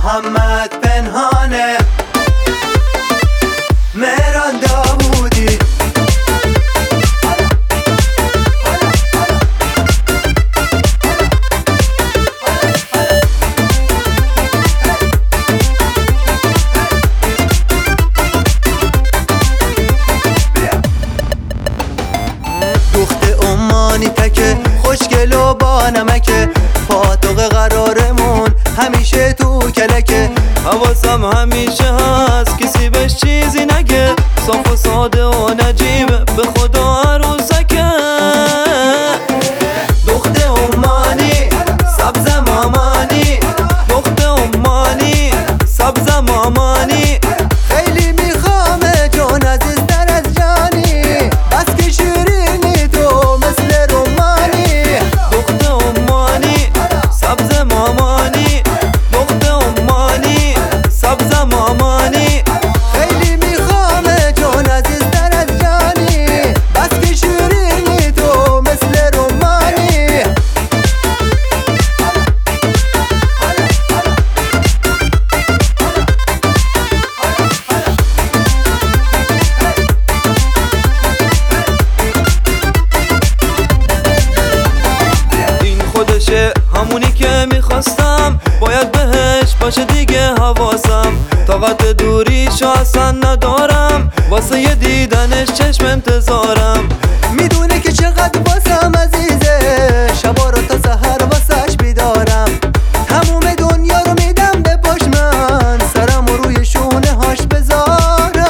محمد پنهانه، مهران داوودی. دخت عمانی تکه خوشگل و با نمکه، پاتوق قرارمون همیشه تو کلکه. حواسم همیشه هست کسی بهش چیزی نگه، صاف و ساده و نجیبه به خدا عروسکه. دخت عمانی سبز مامانی، دخت عمانی سبز مامانی، خیلی میخوامه جون عزیزتر از جانی، بس که شیرینی تو مثل رومانی. دخت عمانی سبز مامانی، دخت عمانی سبز مامانی، خیلی میخوامه جون عزیزتر از جانی، بس که شیرینی تو مثل رومانی. این خودشه همونی که میخواستم، باید بهش باشه دیگه حواسم. طاقت دوریشو اصلا ندارم، واسه یه دیدنش چشم انتظارم. میدونه که چقدر واسم عزیزه، شبا رو تا سحر واسش بیدارم. تموم دنیا رو میدم به پاش، من سرم رو روی شونه هاش بذارم.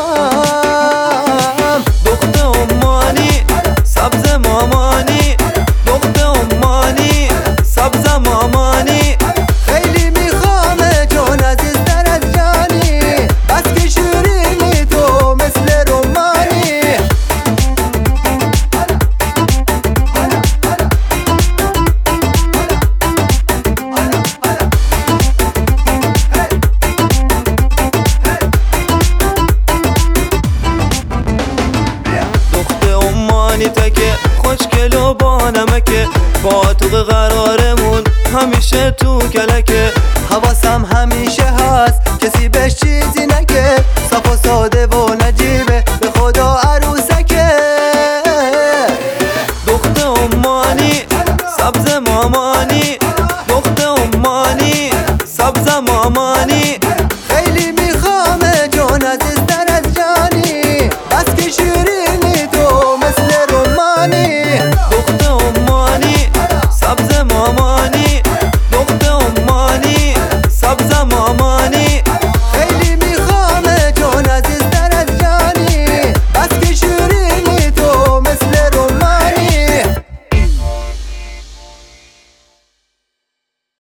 دخت عمانی سبز مامانی، دخت عمانی سبز مامانی، خیلی میخوامه جون عزیزتر از جانی، بس که شیرینی تو مثل رومانی. دخت عمانی تکه خوشگل و با نمکه، پاتوق قرارمون همیشه تو کلکه.